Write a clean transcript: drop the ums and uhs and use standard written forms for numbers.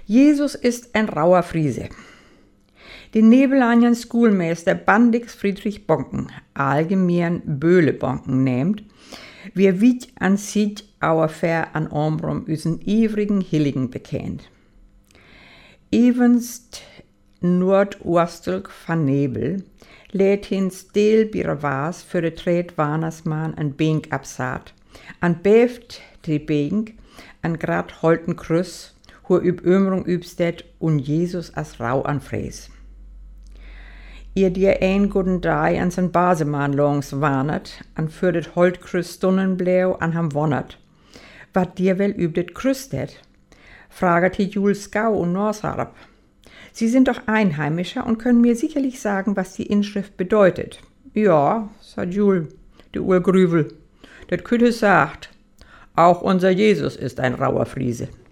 Jesus ist ein rauer Friese. Den Nebelanjan Schoolmeister Bandix Friedrich Bonken, allgemein Böhle Bonken nennt, wir wit an sich auer Fair an Ombrum üsen ivrigen Hilligen bekennt. Evenst nordostelk van Nebel lädt hin stil birawas für de Tret Wanersmann an Bink absaat, an beft die Bink an grad holten Krüss, hu üb Ömrung übstet und Jesus as Rau an Fräs. Ihr dir ein guten Dei an sein Basemann longs warnet, an fürdet holt Krüss Stunnenbläu an ham wonnert. Wat dir wel übdet Krüstet? Fraget die Jules Gau und Norsarab. Sie sind doch Einheimischer und können mir sicherlich sagen, was die Inschrift bedeutet. Ja, sagt Jules, die Urgrüvel, det Kütte sagt, auch unser Jesus ist ein rauer Friese.